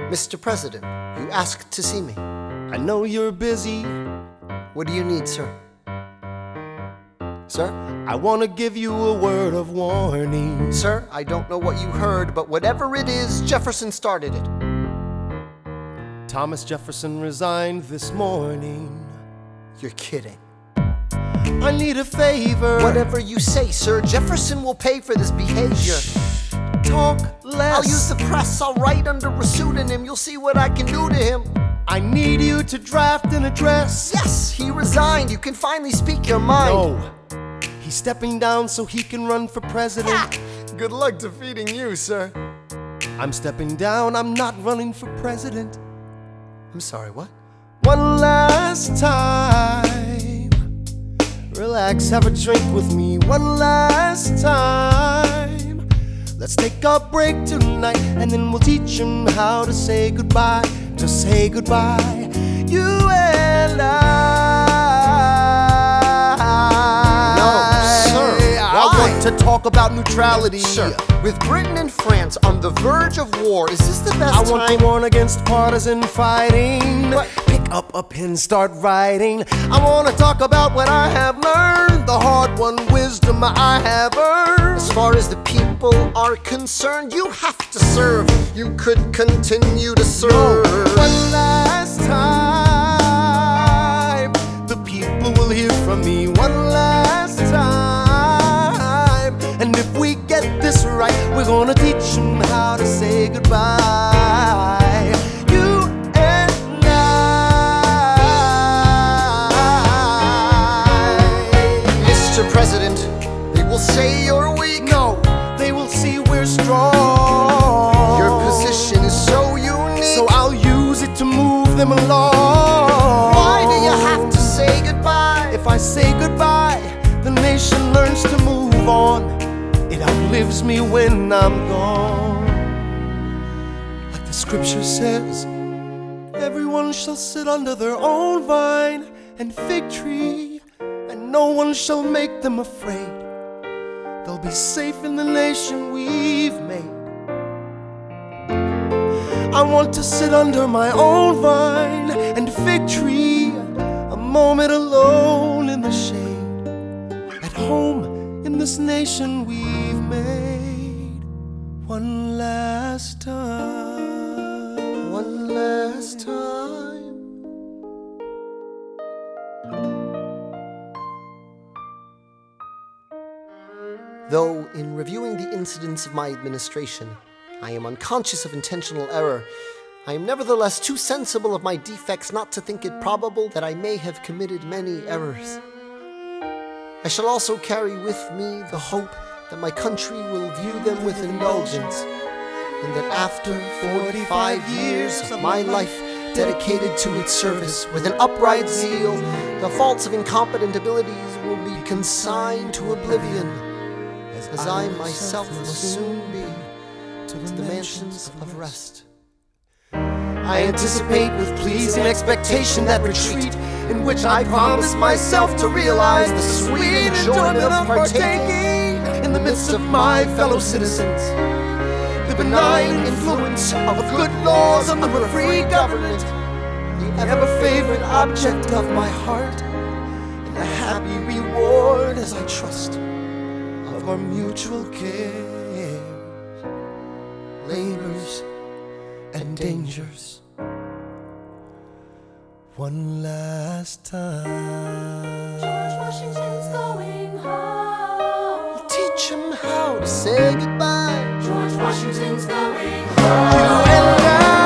Mr. President, you asked to see me. I know you're busy. What do you need, sir? Sir? I want to give you a word of warning. Sir, I don't know what you heard, but whatever it is, Jefferson started it. Thomas Jefferson resigned this morning. You're kidding. I need a favor. Whatever you say, sir, Jefferson will pay for this behavior. Talk less. I'll use the press, I'll write under a pseudonym. You'll see what I can do to him. I need you to draft an address. Yes, he resigned. You can finally speak your mind. No. He's stepping down so he can run for president. Ah, good luck defeating you, sir. I'm stepping down, I'm not running for president. I'm sorry, what? One last time. Relax, have a drink with me. One last time. Let's take a break tonight, and then we'll teach him how to say goodbye. To say goodbye, you and I. I want to talk about neutrality. Sir, with Britain and France on the verge of war, is this the best time? I want to warn against partisan fighting. What? Pick up a pen, start writing. I want to talk about what I have learned, the hard-won wisdom I have earned. As far as the people are concerned, you have to serve. You could continue to serve. No. One last time, the people will hear from me. One last time. And if we get this right, we're gonna teach them how to say goodbye. You and I. Mr. President, they will say you're weak. No, they will see we're strong. Your position is so unique. So I'll use it to move them along. Why do you have to say goodbye? If I say goodbye, the nation learns to move on. It outlives me when I'm gone. Like the scripture says, everyone shall sit under their own vine and fig tree, and no one shall make them afraid. They'll be safe in the nation we've made. I want to sit under my own vine and fig tree, a moment alone in the shade, at home in this nation we've made. One last time. One last time. Though, in reviewing the incidents of my administration, I am unconscious of intentional error, I am nevertheless too sensible of my defects not to think it probable that I may have committed many errors. I shall also carry with me the hope that my country will view them with indulgence, and that after 45 years of my life dedicated to its service with an upright zeal, the faults of incompetent abilities will be consigned to oblivion, as I myself will soon be to the mansions of rest. I anticipate with pleasing expectation that retreat in which I promise myself to realize the sweet enjoyment of partaking in the midst of my fellow citizens, the benign influence of good laws of a free government, the ever-favorite object of my heart, and the happy reward, as I trust, of our mutual cares, labors, and dangers. One last time. George Washington's going home. Teach him how to say goodbye. George Washington's going You home. and I.